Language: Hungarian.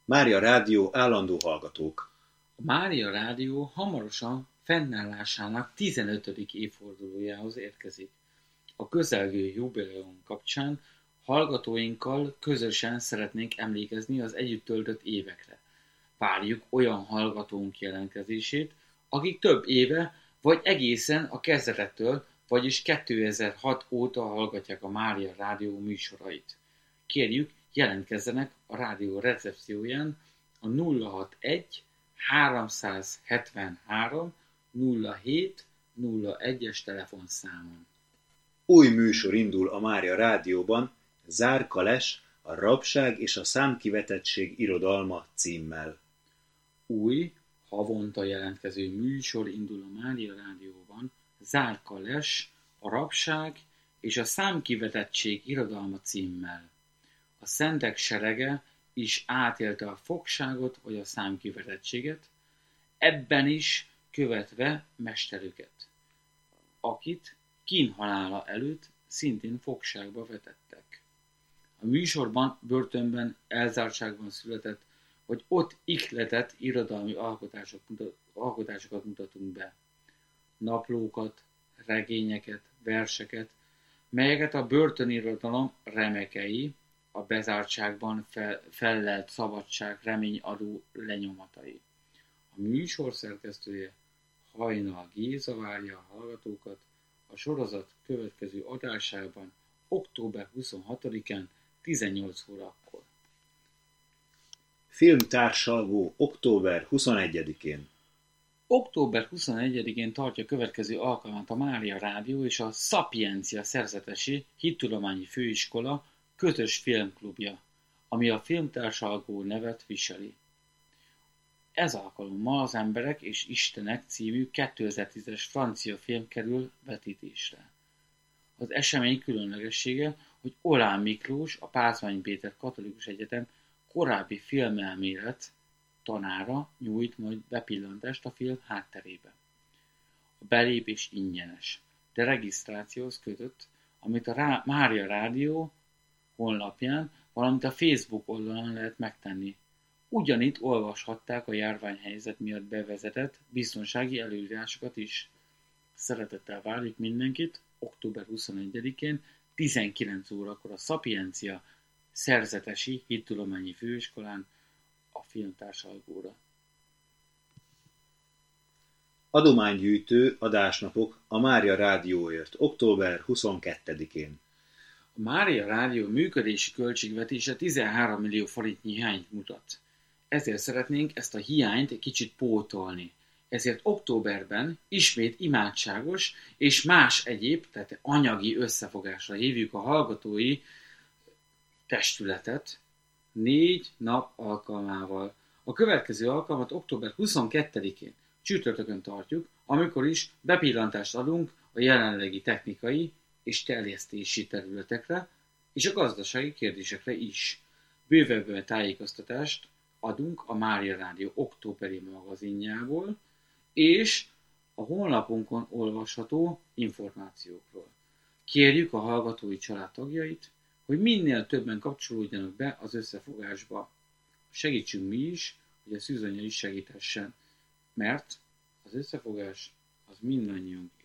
Mária Rádió állandó hallgatók. A Mária Rádió hamarosan fennállásának 15. évfordulójához érkezik. A közelgő jubileum kapcsán hallgatóinkkal közösen szeretnénk emlékezni az együtt töltött évekre. Várjuk olyan hallgatónk jelentkezését, akik több éve vagy egészen a kezdetektől, vagyis 2006 óta hallgatják a Mária Rádió műsorait. Kérjük, jelentkezzenek a rádió recepcióján a 061 373 07 01-es telefonszámon. Új műsor indul a Mária Rádióban, Zár Kales, a Rabság és a Számkivetettség irodalma címmel. Új, havonta jelentkező műsor indul a Mária Rádióban, Zár Kales, a Rabság és a Számkivetettség irodalma címmel. A szentek serege is átélte a fogságot vagy a számkivetettséget, ebben is követve mesterüket, akit kínhalála előtt szintén fogságba vetettek. A műsorban börtönben, elzártságban született, vagy ott ihletett irodalmi alkotásokat mutatunk be. Naplókat, regényeket, verseket, melyeket a börtönirodalom remekei, a bezártságban fellelt szabadság reményadó lenyomatai. A műsor szerkesztője, Hajnal Géza várja a hallgatókat a sorozat következő adásában október 26-án 18 órakor. Filmtársalgó október 21-én. Október 21-én tartja következő alkalmat a Mária Rádió és a Szapiencia Szerzetesi Hittudományi Főiskola közös filmklubja, ami a Filmtársalgó nevet viseli. Ez alkalommal Az Emberek és Istenek című 2010-es francia film kerül vetítésre. Az esemény különlegessége, hogy Oláh Miklós, a Pázmány Péter Katolikus Egyetem korábbi filmelmélet tanára nyújt majd bepillantást a film hátterébe. A belépés ingyenes, de regisztrációhoz kötött, amit a Mária Rádió honlapján, valamint a Facebook oldalon lehet megtenni. Ugyanitt olvashatták a járványhelyzet miatt bevezetett biztonsági előírásokat is. Szeretettel várjuk mindenkit október 21-én 19 órakor a Szapiencia Szerzetesi Hittudományi Főiskolán a filmtársalgóra. Adománygyűjtő adásnapok a Mária Rádióért október 22-én. A Mária Rádió működési költségvetése 13 millió forintnyi hiányt mutat. Ezért szeretnénk ezt a hiányt egy kicsit pótolni. Ezért októberben ismét imádságos és más egyéb, tehát anyagi összefogásra hívjuk a hallgatói testületet 4 nap alkalmával. A következő alkalmat október 22-én csütörtökön tartjuk, amikor is bepillantást adunk a jelenlegi technikai és terjesztési területekre és a gazdasági kérdésekre is. Bővebb tájékoztatást adunk a Mária Rádió októberi magazinjából és a honlapunkon olvasható információkról. Kérjük a hallgatói család tagjait, hogy minél többen kapcsolódjanak be az összefogásba. Segítsünk mi is, hogy a szűzanya is segíthessen, mert az összefogás az mindannyiunk